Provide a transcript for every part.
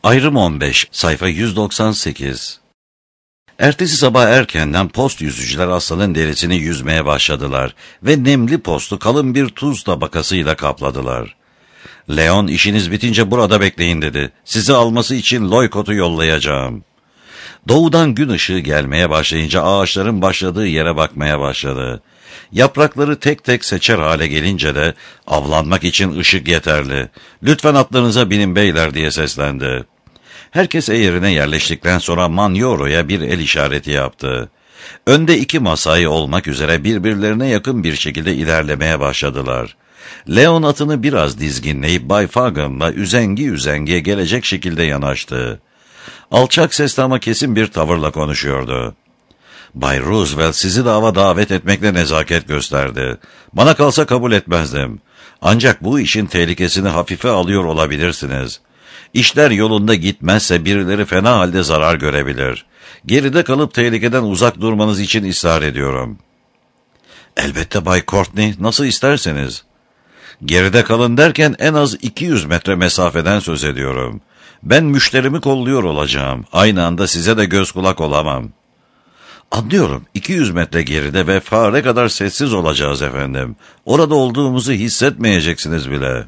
Ayrım 15, sayfa 198. Ertesi sabah erkenden post yüzücüler aslanın derisini yüzmeye başladılar ve nemli postu kalın bir tuz tabakasıyla kapladılar. Leon, işiniz bitince burada bekleyin dedi. Sizi alması için Loykot'u yollayacağım. Doğudan gün ışığı gelmeye başlayınca ağaçların başladığı yere bakmaya başladı. Yaprakları tek tek seçer hale gelince de avlanmak için ışık yeterli. Lütfen atlarınıza binin beyler diye seslendi. Herkes yerine yerleştikten sonra Manyoro'ya bir el işareti yaptı. Önde 2 masai olmak üzere birbirlerine yakın bir şekilde ilerlemeye başladılar. Leon atını biraz dizginleyip Bay Fagan'la üzengi gelecek şekilde yanaştı. Alçak sesle ama kesin bir tavırla konuşuyordu. Bay Roosevelt sizi dava davet etmekle nezaket gösterdi. Bana kalsa kabul etmezdim. Ancak bu işin tehlikesini hafife alıyor olabilirsiniz. İşler yolunda gitmezse birileri fena halde zarar görebilir. Geride kalıp tehlikeden uzak durmanız için ısrar ediyorum. Elbette Bay Courtney, nasıl isterseniz. Geride kalın derken en az 200 metre mesafeden söz ediyorum. Ben müşterimi kolluyor olacağım. Aynı anda size de göz kulak olamam. Anlıyorum. 200 metre geride ve fare kadar sessiz olacağız efendim. Orada olduğumuzu hissetmeyeceksiniz bile.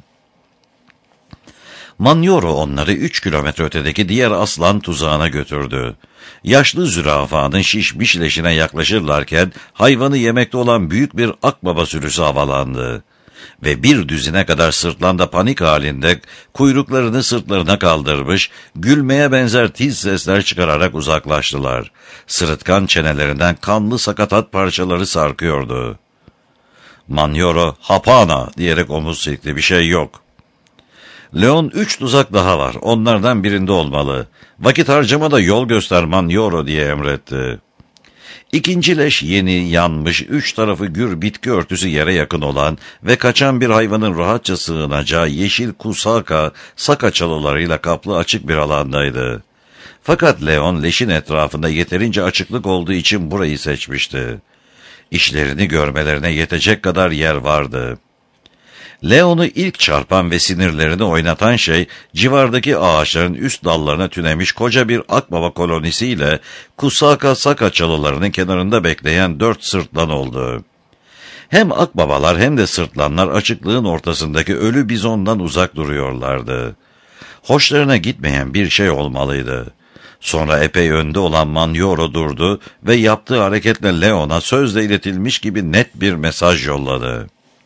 Manyoro onları 3 kilometre ötedeki diğer aslan tuzağına götürdü. Yaşlı zürafanın şişmiş leşine yaklaşırlarken hayvanı yemekte olan büyük bir akbaba sürüsü havalandı. Ve bir düzine kadar sırtlanda panik halinde kuyruklarını sırtlarına kaldırmış, gülmeye benzer tiz sesler çıkararak uzaklaştılar. Sırıtkan çenelerinden kanlı sakatat parçaları sarkıyordu. Manyoro, "Hapana!" diyerek omuz silkti. "Bir şey yok." Leon, 3 tuzak daha var. Onlardan birinde olmalı. Vakit harcamada yol göster Manyoro diye emretti. İkinci leş yeni, yanmış, 3 tarafı gür bitki örtüsü yere yakın olan ve kaçan bir hayvanın rahatça sığınacağı yeşil saka çalılarıyla kaplı açık bir alandaydı. Fakat Leon leşin etrafında yeterince açıklık olduğu için burayı seçmişti. İşlerini görmelerine yetecek kadar yer vardı. Leon'u ilk çarpan ve sinirlerini oynatan şey, civardaki ağaçların üst dallarına tünemiş koca bir akbaba kolonisiyle saka çalılarının kenarında bekleyen 4 sırtlan oldu. Hem akbabalar hem de sırtlanlar açıklığın ortasındaki ölü bizondan uzak duruyorlardı. Hoşlarına gitmeyen bir şey olmalıydı. Sonra epey önde olan Manyoro durdu ve yaptığı hareketle Leon'a sözle iletilmiş gibi net bir mesaj yolladı.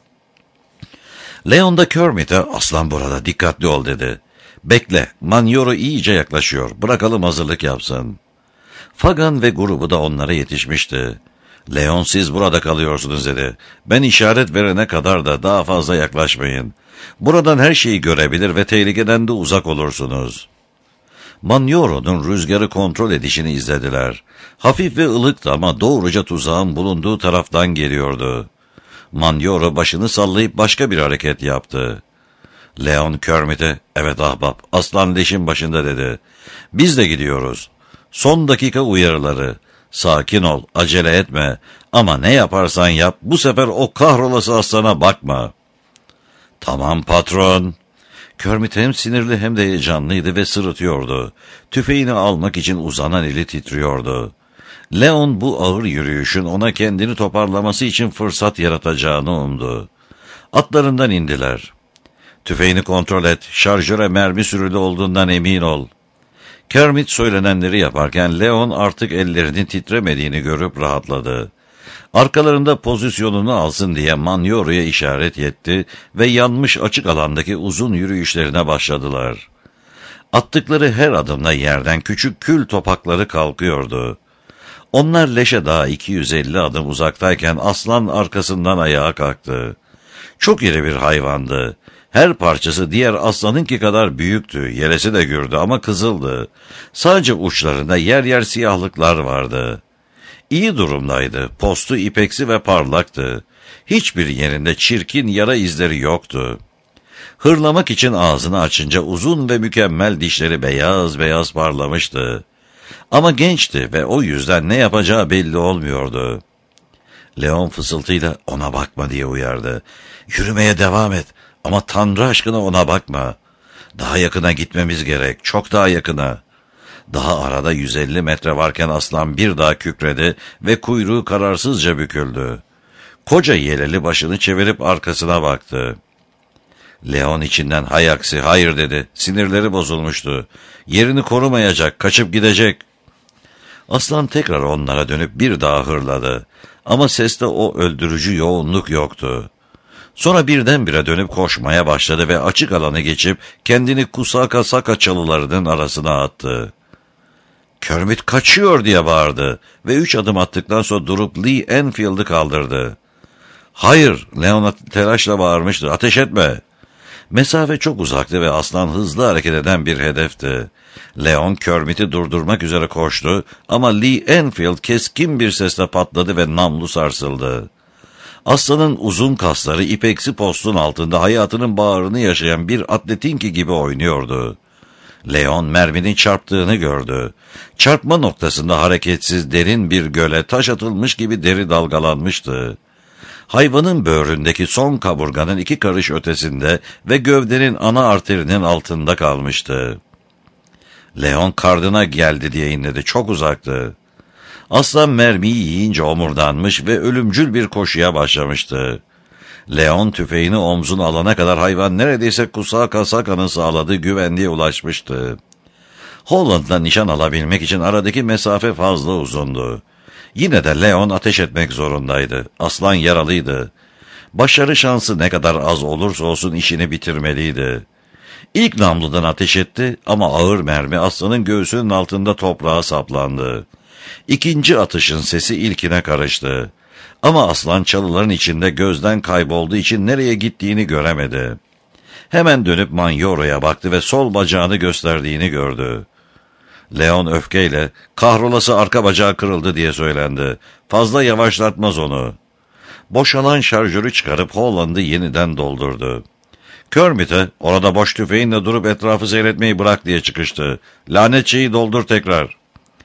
Leon da Kermit'e, "Aslan burada, dikkatli ol," dedi. "Bekle, Manyoro iyice yaklaşıyor, bırakalım hazırlık yapsın." Fagan ve grubu da onlara yetişmişti. "Leon, siz burada kalıyorsunuz," dedi. "Ben işaret verene kadar da daha fazla yaklaşmayın. Buradan her şeyi görebilir ve tehlikeden de uzak olursunuz." Manyoro'nun rüzgarı kontrol edişini izlediler. Hafif ve ılıktı ama doğruca tuzağın bulunduğu taraftan geliyordu. Manyoro başını sallayıp başka bir hareket yaptı. Leon Kermit'e, "Evet ahbap, aslan leşin başında," dedi. "Biz de gidiyoruz. Son dakika uyarıları. Sakin ol, acele etme. Ama ne yaparsan yap, bu sefer o kahrolası aslana bakma." "Tamam patron." Kermit hem sinirli hem de heyecanlıydı ve sırıtıyordu. Tüfeğini almak için uzanan eli titriyordu. Leon bu ağır yürüyüşün ona kendini toparlaması için fırsat yaratacağını umdu. Atlarından indiler. "Tüfeğini kontrol et, şarjöre mermi sürülü olduğundan emin ol." Kermit söylenenleri yaparken Leon artık ellerinin titremediğini görüp rahatladı. Arkalarında pozisyonunu alsın diye Manyoro'ya işaret etti ve yanmış açık alandaki uzun yürüyüşlerine başladılar. Attıkları her adımla yerden küçük kül topakları kalkıyordu. Onlar leşe daha 250 adım uzaktayken aslan arkasından ayağa kalktı. Çok iri bir hayvandı. Her parçası diğer aslanınki kadar büyüktü. Yelesi de gürdü ama kızıldı. Sadece uçlarında yer yer siyahlıklar vardı. İyi durumdaydı. Postu ipeksi ve parlaktı. Hiçbir yerinde çirkin yara izleri yoktu. Hırlamak için ağzını açınca uzun ve mükemmel dişleri beyaz beyaz parlamıştı. Ama gençti ve o yüzden ne yapacağı belli olmuyordu. Leon fısıltıyla, "Ona bakma," diye uyardı. "Yürümeye devam et ama Tanrı aşkına ona bakma." Daha yakına gitmemiz gerek, çok daha yakına. Daha arada 150 metre varken aslan bir daha kükredi ve kuyruğu kararsızca büküldü. Koca yeleli başını çevirip arkasına baktı. Leon içinden hay aksi hayır dedi. Sinirleri bozulmuştu. Yerini korumayacak, kaçıp gidecek. Aslan tekrar onlara dönüp bir daha hırladı. Ama seste o öldürücü yoğunluk yoktu. Sonra birdenbire dönüp koşmaya başladı ve açık alanı geçip kendini Kusaka Saka çalılarının arasına attı. Kermit kaçıyor diye bağırdı ve 3 adım attıktan sonra durup Lee Enfield'ı kaldırdı. Hayır, Leon telaşla bağırmıştı. Ateş etme. Mesafe çok uzaktı ve aslan hızlı hareket eden bir hedefti. Leon Kermit'i durdurmak üzere koştu ama Lee Enfield keskin bir sesle patladı ve namlu sarsıldı. Aslanın uzun kasları ipeksi postun altında hayatının bağrını yaşayan bir atletinki gibi oynuyordu. Leon merminin çarptığını gördü. Çarpma noktasında hareketsiz derin bir göle taş atılmış gibi deri dalgalanmıştı. Hayvanın böğründeki son kaburganın 2 karış ötesinde ve gövdenin ana arterinin altında kalmıştı. Leon kardına geldi diye inledi, çok uzaktı. Aslan mermiyi yiyince omurdanmış ve ölümcül bir koşuya başlamıştı. Leon tüfeğini omzuna alana kadar hayvan neredeyse Kusaka Saka'nın sağladığı güvenliğe ulaşmıştı. Holland'la nişan alabilmek için aradaki mesafe fazla uzundu. Yine de Leon ateş etmek zorundaydı. Aslan yaralıydı. Başarı şansı ne kadar az olursa olsun işini bitirmeliydi. İlk namludan ateş etti ama ağır mermi aslanın göğsünün altında toprağa saplandı. İkinci atışın sesi ilkine karıştı. Ama aslan çalıların içinde gözden kaybolduğu için nereye gittiğini göremedi. Hemen dönüp Manyoro'ya baktı ve sol bacağını gösterdiğini gördü. Leon öfkeyle, kahrolası arka bacağı kırıldı diye söylendi. Fazla yavaşlatmaz onu. Boşalan şarjörü çıkarıp Holland'ı yeniden doldurdu. Kermit'e orada boş tüfeğinle durup etrafı seyretmeyi bırak diye çıkıştı. Lanet şeyi doldur tekrar.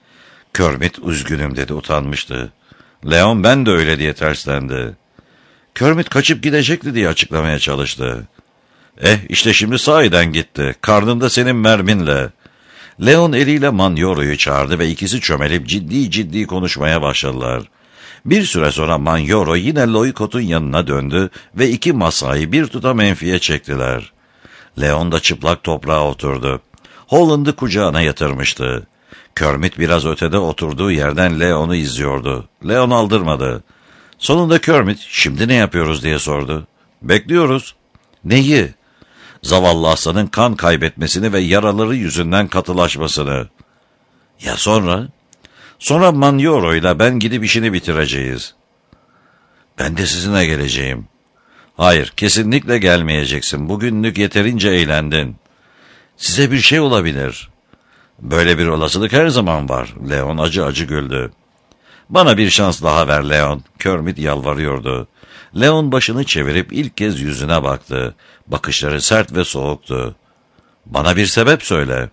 Kermit üzgünüm dedi, utanmıştı. Leon ben de öyle diye terslendi. Kermit kaçıp gidecekti diye açıklamaya çalıştı. İşte şimdi sahiden gitti. Karnında senin merminle. Leon eliyle Manyoro'yu çağırdı ve ikisi çömelip ciddi ciddi konuşmaya başladılar. Bir süre sonra Manyoro yine Loikot'un yanına döndü ve 2 masayı bir tutam menfiye çektiler. Leon da çıplak toprağa oturdu. Holland'ı kucağına yatırmıştı. Kermit biraz ötede oturduğu yerden Leon'u izliyordu. Leon aldırmadı. Sonunda Kermit, şimdi ne yapıyoruz diye sordu. Bekliyoruz. Neyi? Zavallı aslanın kan kaybetmesini ve yaraları yüzünden katılaşmasını. Ya sonra? Sonra Manyoro ile ben gidip işini bitireceğiz. Ben de sizinle geleceğim. Hayır, kesinlikle gelmeyeceksin. Bugünlük yeterince eğlendin. Size bir şey olabilir. Böyle bir olasılık her zaman var. Leon acı acı güldü. Bana bir şans daha ver Leon. Kermit yalvarıyordu. Leon başını çevirip ilk kez yüzüne baktı. Bakışları sert ve soğuktu. Bana bir sebep söyle.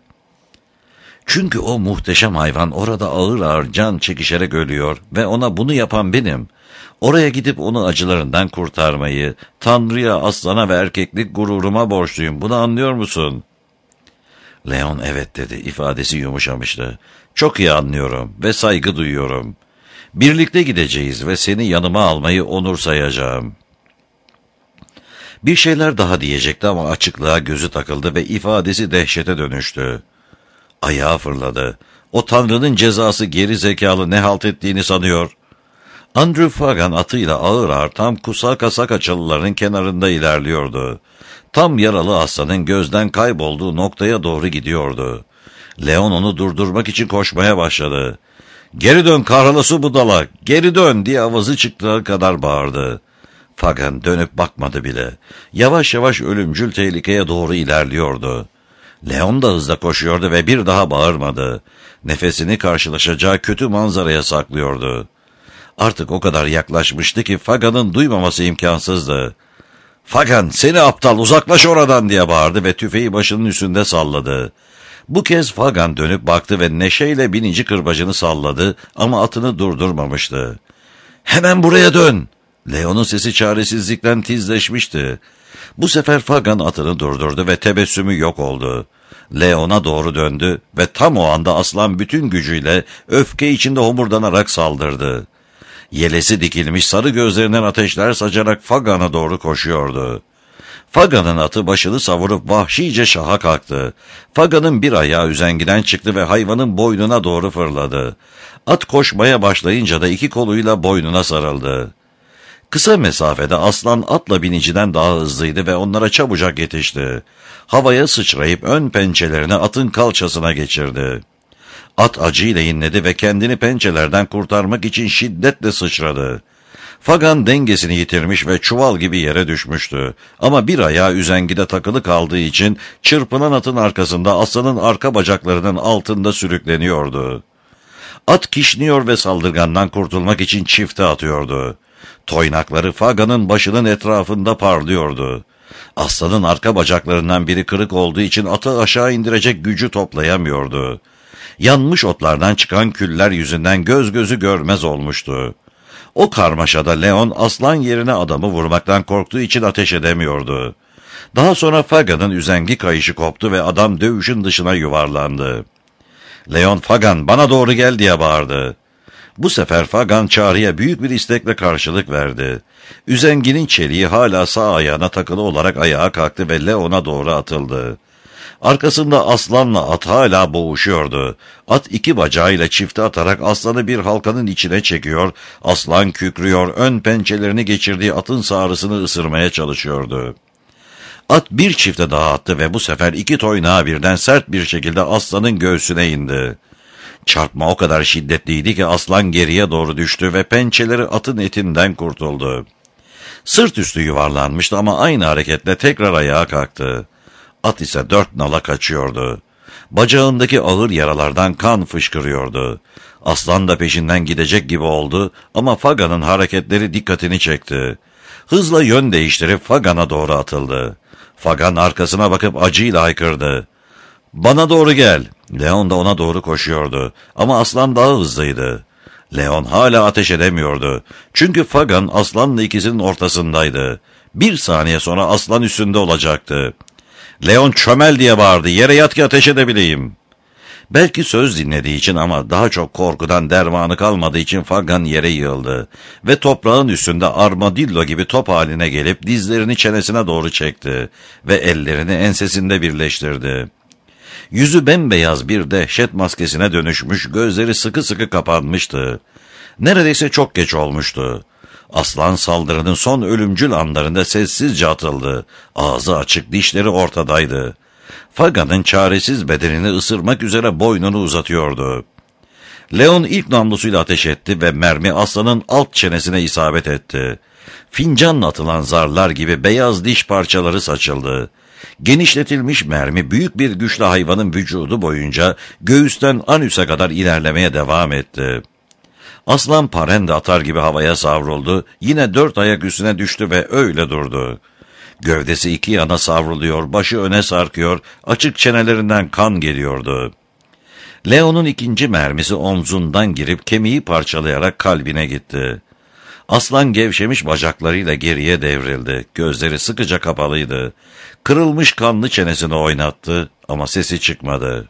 Çünkü o muhteşem hayvan orada ağır ağır can çekişerek ölüyor ve ona bunu yapan benim. Oraya gidip onu acılarından kurtarmayı, Tanrı'ya, aslana ve erkeklik gururuma borçluyum. Bunu anlıyor musun? Leon evet dedi. İfadesi yumuşamıştı. Çok iyi anlıyorum ve saygı duyuyorum. Birlikte gideceğiz ve seni yanıma almayı onur sayacağım. Bir şeyler daha diyecekti ama açıklığa gözü takıldı ve ifadesi dehşete dönüştü. Ayağa fırladı. O Tanrı'nın cezası geri zekalı ne halt ettiğini sanıyor. Andrew Fagan atıyla ağır ağır tam Kusaka Saka çalılarının kenarında ilerliyordu. Tam yaralı aslanın gözden kaybolduğu noktaya doğru gidiyordu. Leon onu durdurmak için koşmaya başladı. "Geri dön kahrolası budala, geri dön!" diye avazı çıktığı kadar bağırdı. Fagan dönüp bakmadı bile. Yavaş yavaş ölümcül tehlikeye doğru ilerliyordu. Leon da hızla koşuyordu ve bir daha bağırmadı. Nefesini karşılaşacağı kötü manzaraya saklıyordu. Artık o kadar yaklaşmıştı ki Fagan'ın duymaması imkansızdı. "Fagan, seni aptal, uzaklaş oradan!" diye bağırdı ve tüfeği başının üstünde salladı. Bu kez Fagan dönüp baktı ve neşeyle binici kırbacını salladı ama atını durdurmamıştı. "Hemen buraya dön!" Leon'un sesi çaresizlikten tizleşmişti. Bu sefer Fagan atını durdurdu ve tebessümü yok oldu. Leon'a doğru döndü ve tam o anda aslan bütün gücüyle öfke içinde homurdanarak saldırdı. Yelesi dikilmiş sarı gözlerinden ateşler saçarak Fagan'a doğru koşuyordu. Fagan'ın atı başını savurup vahşice şaha kalktı. Fagan'ın bir ayağı üzengiden çıktı ve hayvanın boynuna doğru fırladı. At koşmaya başlayınca da iki koluyla boynuna sarıldı. Kısa mesafede aslan atla biniciden daha hızlıydı ve onlara çabucak yetişti. Havaya sıçrayıp ön pençelerini atın kalçasına geçirdi. At acıyla inledi ve kendini pençelerden kurtarmak için şiddetle sıçradı. Fagan dengesini yitirmiş ve çuval gibi yere düşmüştü. Ama bir ayağı üzengide takılı kaldığı için çırpınan atın arkasında aslanın arka bacaklarının altında sürükleniyordu. At kişniyor ve saldırgandan kurtulmak için çifte atıyordu. Toynakları Fagan'ın başının etrafında parlıyordu. Aslanın arka bacaklarından biri kırık olduğu için atı aşağı indirecek gücü toplayamıyordu. Yanmış otlardan çıkan küller yüzünden göz gözü görmez olmuştu. O karmaşada Leon aslan yerine adamı vurmaktan korktuğu için ateş edemiyordu. Daha sonra Fagan'ın üzengi kayışı koptu ve adam dövüşün dışına yuvarlandı. Leon, "Fagan, bana doğru gel," diye bağırdı. Bu sefer Fagan çağrıya büyük bir istekle karşılık verdi. Üzenginin çeliği hala sağ ayağına takılı olarak ayağa kalktı ve Leon'a doğru atıldı. Arkasında aslanla at hala boğuşuyordu. At iki bacağıyla çifte atarak aslanı bir halkanın içine çekiyor, aslan kükrüyor, ön pençelerini geçirdiği atın sağrısını ısırmaya çalışıyordu. At bir çifte daha attı ve bu sefer iki toynağı birden sert bir şekilde aslanın göğsüne indi. Çarpma o kadar şiddetliydi ki aslan geriye doğru düştü ve pençeleri atın etinden kurtuldu. Sırt üstü yuvarlanmıştı ama aynı hareketle tekrar ayağa kalktı. At ise dört nala kaçıyordu. Bacağındaki ağır yaralardan kan fışkırıyordu. Aslan da peşinden gidecek gibi oldu ama Fagan'ın hareketleri dikkatini çekti. Hızla yön değiştirip Fagan'a doğru atıldı. Fagan arkasına bakıp acıyla haykırdı. "Bana doğru gel." Leon da ona doğru koşuyordu ama aslan daha hızlıydı. Leon hala ateş edemiyordu. Çünkü Fagan aslanla ikisinin ortasındaydı. Bir saniye sonra aslan üstünde olacaktı. Leon, "Çömel," diye bağırdı. "Yere yat ki ateş edebileyim." Belki söz dinlediği için ama daha çok korkudan dermanı kalmadığı için Fagan yere yığıldı ve toprağın üstünde armadillo gibi top haline gelip dizlerini çenesine doğru çekti ve ellerini ensesinde birleştirdi. Yüzü bembeyaz bir dehşet maskesine dönüşmüş, gözleri sıkı sıkı kapanmıştı. Neredeyse çok geç olmuştu. Aslan saldırının son ölümcül anlarında sessizce atıldı. Ağzı açık, dişleri ortadaydı. Fagan'ın çaresiz bedenini ısırmak üzere boynunu uzatıyordu. Leon ilk namlusuyla ateş etti ve mermi aslanın alt çenesine isabet etti. Fincanla atılan zarlar gibi beyaz diş parçaları saçıldı. Genişletilmiş mermi büyük bir güçle hayvanın vücudu boyunca göğüsten anüse kadar ilerlemeye devam etti. Aslan parende atar gibi havaya savruldu, yine dört ayak üstüne düştü ve öyle durdu. Gövdesi iki yana savruluyor, başı öne sarkıyor, açık çenelerinden kan geliyordu. Leon'un ikinci mermisi omzundan girip kemiği parçalayarak kalbine gitti. Aslan gevşemiş bacaklarıyla geriye devrildi, gözleri sıkıca kapalıydı. Kırılmış kanlı çenesini oynattı ama sesi çıkmadı.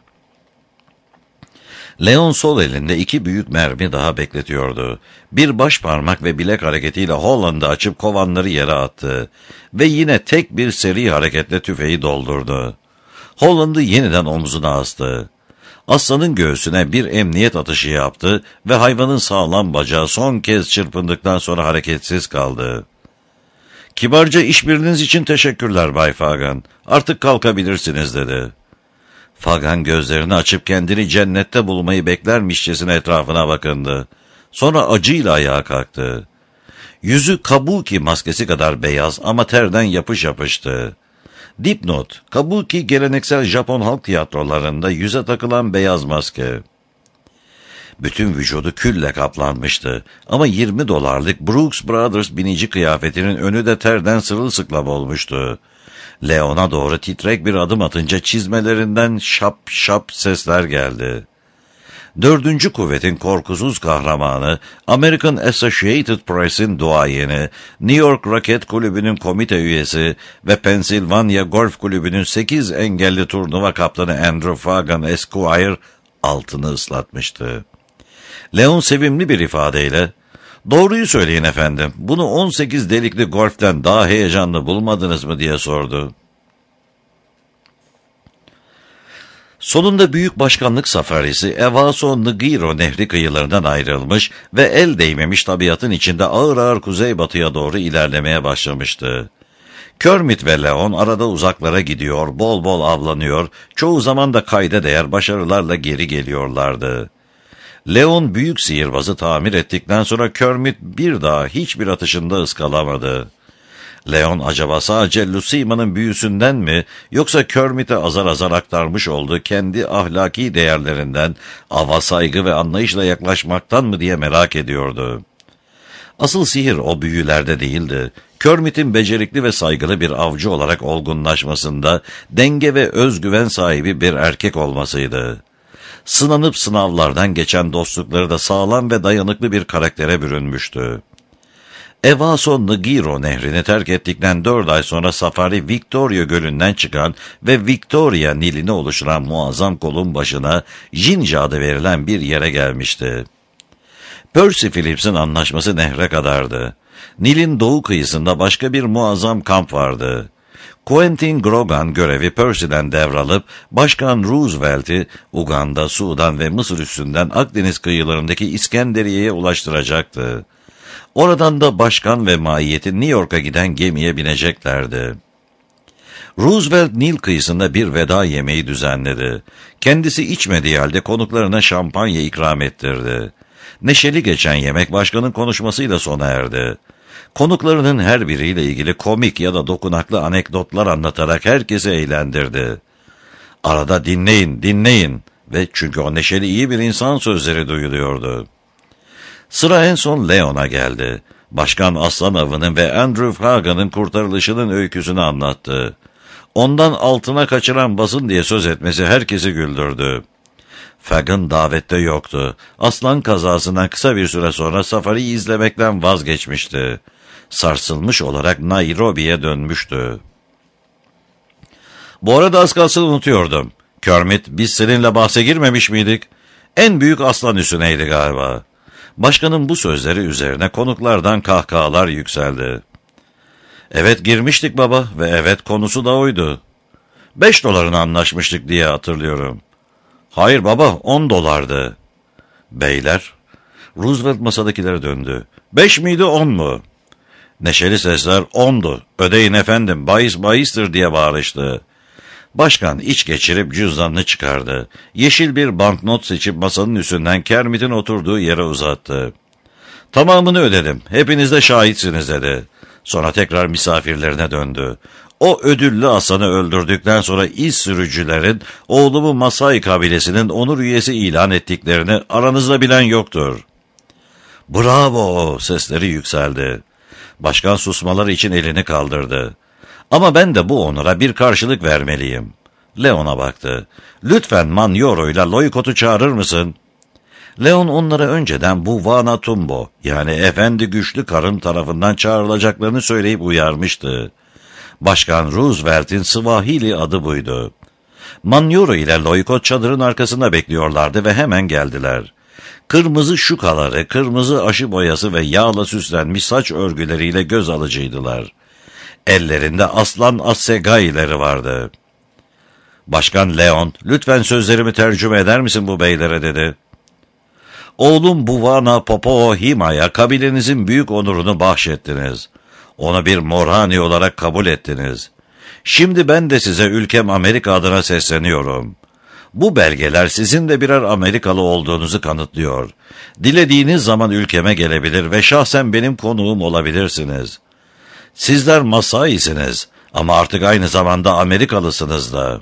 Leon sol elinde iki büyük mermi daha bekletiyordu. Bir baş parmak ve bilek hareketiyle Holland'ı açıp kovanları yere attı. Ve yine tek bir seri hareketle tüfeği doldurdu. Holland'ı yeniden omzuna astı. Aslanın göğsüne bir emniyet atışı yaptı ve hayvanın sağlam bacağı son kez çırpındıktan sonra hareketsiz kaldı. "Kibarca işbiriniz için teşekkürler Bay Fagan. Artık kalkabilirsiniz," dedi. Fagan gözlerini açıp kendini cennette bulmayı beklermişçesine etrafına bakındı. Sonra acıyla ayağa kalktı. Yüzü kabuki maskesi kadar beyaz ama terden yapış yapıştı. Dipnot: kabuki geleneksel Japon halk tiyatrolarında yüze takılan beyaz maske. Bütün vücudu külle kaplanmıştı ama $20'lık Brooks Brothers binici kıyafetinin önü de terden sırılsıklam olmuştu. Leon'a doğru titrek bir adım atınca çizmelerinden şap şap sesler geldi. Dördüncü kuvvetin korkusuz kahramanı, American Associated Press'in duayeni, New York Raket Kulübü'nün komite üyesi ve Pennsylvania Golf Kulübü'nün 8 engelli turnuva kaptanı Andrew Fagan Esquire altını ıslatmıştı. Leon sevimli bir ifadeyle, "Doğruyu söyleyin efendim, bunu 18 delikli golften daha heyecanlı bulmadınız mı?" diye sordu. Sonunda büyük başkanlık safarisi Evaso Ngiro Nehri kıyılarından ayrılmış ve el değmemiş tabiatın içinde ağır ağır kuzeybatıya doğru ilerlemeye başlamıştı. Kermit ve Leon arada uzaklara gidiyor, bol bol avlanıyor, çoğu zaman da kayda değer başarılarla geri geliyorlardı. Leon büyük sihirbazı tamir ettikten sonra Kermit bir daha hiçbir atışında ıskalamadı. Leon acaba sadece Lucima'nın büyüsünden mi, yoksa Kermit'e azar azar aktarmış olduğu kendi ahlaki değerlerinden, ava saygı ve anlayışla yaklaşmaktan mı diye merak ediyordu. Asıl sihir o büyülerde değildi. Kermit'in becerikli ve saygılı bir avcı olarak olgunlaşmasında, denge ve özgüven sahibi bir erkek olmasıydı. Sınanıp sınavlardan geçen dostlukları da sağlam ve dayanıklı bir karaktere bürünmüştü. Evaso Ngiro nehrini terk ettikten 4 ay sonra safari Victoria Gölü'nden çıkan ve Victoria Nili'ni oluşturan muazzam kolun başına Jinja adı verilen bir yere gelmişti. Percy Phillips'in anlaşması nehre kadardı. Nil'in doğu kıyısında başka bir muazzam kamp vardı. Quentin Grogan görevi Percy'den devralıp Başkan Roosevelt'i Uganda, Sudan ve Mısır üstünden Akdeniz kıyılarındaki İskenderiye'ye ulaştıracaktı. Oradan da başkan ve mahiyeti New York'a giden gemiye bineceklerdi. Roosevelt Nil kıyısında bir veda yemeği düzenledi. Kendisi içmediği halde konuklarına şampanya ikram ettirdi. Neşeli geçen yemek başkanın konuşmasıyla sona erdi. Konuklarının her biriyle ilgili komik ya da dokunaklı anekdotlar anlatarak herkesi eğlendirdi. Arada dinleyin ve çünkü o neşeli iyi bir insan sözleri duyuluyordu. Sıra en son Leon'a geldi. Başkan aslan avının ve Andrew Fagan'ın kurtarılışının öyküsünü anlattı. Ondan altına kaçıran basın diye söz etmesi herkesi güldürdü. Fagan davette yoktu. Aslan kazasından kısa bir süre sonra safariyi izlemekten vazgeçmişti. Sarsılmış olarak Nairobi'ye dönmüştü. "Bu arada az kalsın unutuyordum. Kermit, biz seninle bahse girmemiş miydik? En büyük aslan üstüneydi galiba." Başkanın bu sözleri üzerine konuklardan kahkahalar yükseldi. "Evet girmiştik baba ve evet konusu da oydu. $5 anlaşmıştık diye hatırlıyorum." "Hayır baba, $10. "Beyler," Roosevelt masadakilere döndü. "5 miydi 10 mu?" Neşeli sesler "10'du. Ödeyin efendim, bahistir" diye bağırıştı. Başkan iç geçirip cüzdanını çıkardı. Yeşil bir banknot seçip masanın üstünden Kermit'in oturduğu yere uzattı. "Tamamını ödedim. Hepiniz de şahitsiniz" dedi. Sonra tekrar misafirlerine döndü. "O ödüllü aslanı öldürdükten sonra iz sürücülerin oğlumu Masai kabilesinin onur üyesi ilan ettiklerini aranızda bilen yoktur." "Bravo!" sesleri yükseldi. Başkan susmaları için elini kaldırdı. "Ama ben de bu onura bir karşılık vermeliyim." Leon'a baktı. "Lütfen Manyoro'yla Loikot'u çağırır mısın?" Leon onlara önceden bu Vanatumbo yani efendi güçlü karın tarafından çağrılacaklarını söyleyip uyarmıştı. Başkan Roosevelt'in Swahili adı buydu. Manyoro ile Loikot çadırın arkasında bekliyorlardı ve hemen geldiler. Kırmızı şukaları, kırmızı aşı boyası ve yağla süslenmiş saç örgüleriyle göz alıcıydılar. Ellerinde aslan assegaileri vardı. Başkan Leon, "Lütfen sözlerimi tercüme eder misin bu beylere?" dedi. "Oğlum Buvana Popoo Hima'ya kabilenizin büyük onurunu bahşettiniz. Onu bir Morhani olarak kabul ettiniz. Şimdi ben de size ülkem Amerika adına sesleniyorum. Bu belgeler sizin de birer Amerikalı olduğunuzu kanıtlıyor. Dilediğiniz zaman ülkeme gelebilir ve şahsen benim konuğum olabilirsiniz. Sizler Masai'siniz ama artık aynı zamanda Amerikalısınız da."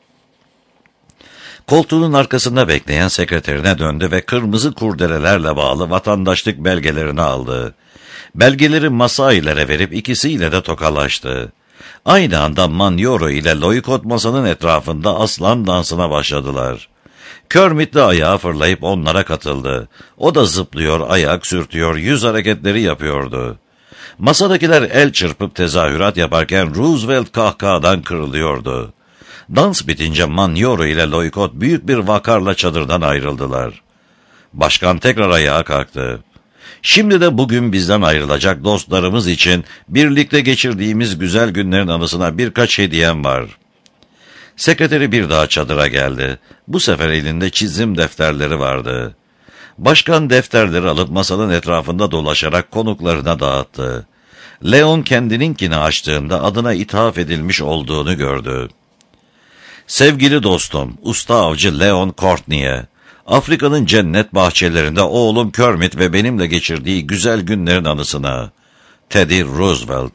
Koltuğunun arkasında bekleyen sekreterine döndü ve kırmızı kurdelelerle bağlı vatandaşlık belgelerini aldı. Belgeleri Masai'lere verip ikisiyle de tokalaştı. Aynı anda Manyoro ile Loikot masanın etrafında aslan dansına başladılar. Kermit de ayağa fırlayıp onlara katıldı. O da zıplıyor, ayak sürtüyor, yüz hareketleri yapıyordu. Masadakiler el çırpıp tezahürat yaparken Roosevelt kahkahadan kırılıyordu. Dans bitince Maniero ile Loikot büyük bir vakarla çadırdan ayrıldılar. Başkan tekrar ayağa kalktı. Şimdi de bugün bizden ayrılacak dostlarımız için birlikte geçirdiğimiz güzel günlerin anısına birkaç hediyem var. Sekreteri bir daha çadıra geldi. Bu sefer elinde çizim defterleri vardı. Başkan defterleri alıp masanın etrafında dolaşarak konuklarına dağıttı. Leon kendininkini açtığında adına ithaf edilmiş olduğunu gördü. Sevgili dostum, usta avcı Leon Courtney'e, Afrika'nın cennet bahçelerinde oğlum Kermit ve benimle geçirdiği güzel günlerin anısına, Teddy Roosevelt.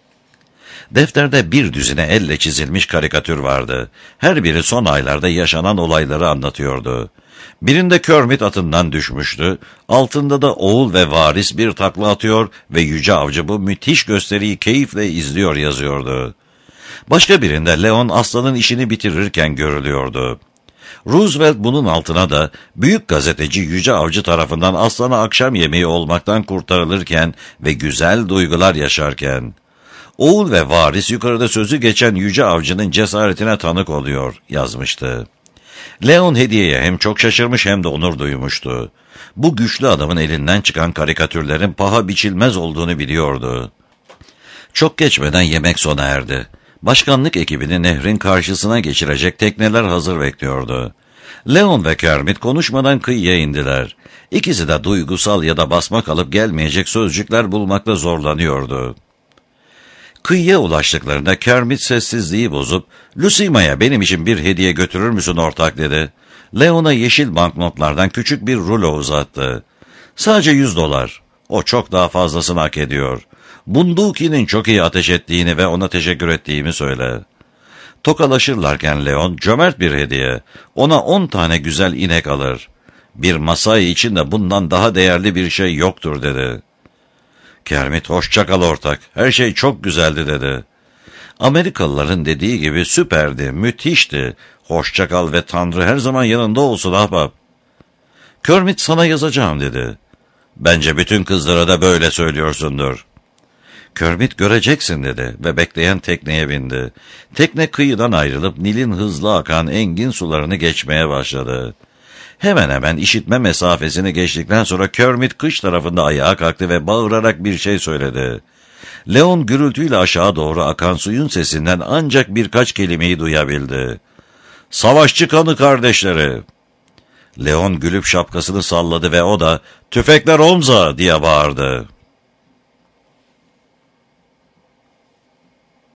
Defterde bir düzine elle çizilmiş karikatür vardı. Her biri son aylarda yaşanan olayları anlatıyordu. Birinde Kermit atından düşmüştü, altında da oğul ve varis bir takla atıyor ve yüce avcı bu müthiş gösteriyi keyifle izliyor yazıyordu. Başka birinde Leon aslanın işini bitirirken görülüyordu. Roosevelt bunun altına da büyük gazeteci Yüce Avcı tarafından aslana akşam yemeği olmaktan kurtarılırken ve güzel duygular yaşarken, oğul ve varis yukarıda sözü geçen Yüce Avcı'nın cesaretine tanık oluyor yazmıştı. Leon hediyeye hem çok şaşırmış hem de onur duymuştu. Bu güçlü adamın elinden çıkan karikatürlerin paha biçilmez olduğunu biliyordu. Çok geçmeden yemek sona erdi. Başkanlık ekibini nehrin karşısına geçirecek tekneler hazır bekliyordu. Leon ve Kermit konuşmadan kıyıya indiler. İkisi de duygusal ya da basma kalıp gelmeyecek sözcükler bulmakta zorlanıyordu. Kıyıya ulaştıklarında Kermit sessizliği bozup, "Lucima'ya benim için bir hediye götürür müsün ortak?" dedi. Leon'a yeşil banknotlardan küçük bir rulo uzattı. "Sadece $100. O çok daha fazlasını hak ediyor. Bunduki'nin çok iyi ateş ettiğini ve ona teşekkür ettiğimi söyle." Tokalaşırlarken Leon, "Cömert bir hediye. Ona 10 tane güzel inek alır. Bir Masai için de bundan daha değerli bir şey yoktur," dedi. Kermit, "Hoşça kal ortak. Her şey çok güzeldi," dedi. Amerikalıların dediği gibi süperdi, müthişti. Hoşça kal ve Tanrı her zaman yanında olsun ahbap. Kermit, "Sana yazacağım," dedi. "Bence bütün kızlara da böyle söylüyorsundur." Kermit, "Göreceksin," dedi ve bekleyen tekneye bindi. Tekne kıyıdan ayrılıp Nil'in hızlı akan engin sularını geçmeye başladı. Hemen hemen işitme mesafesini geçtikten sonra Kermit kış tarafında ayağa kalktı ve bağırarak bir şey söyledi. Leon gürültüyle aşağı doğru akan suyun sesinden ancak birkaç kelimeyi duyabildi. "Savaşçı kanı kardeşleri!" Leon gülüp şapkasını salladı ve o da "Tüfekler omza!" diye bağırdı.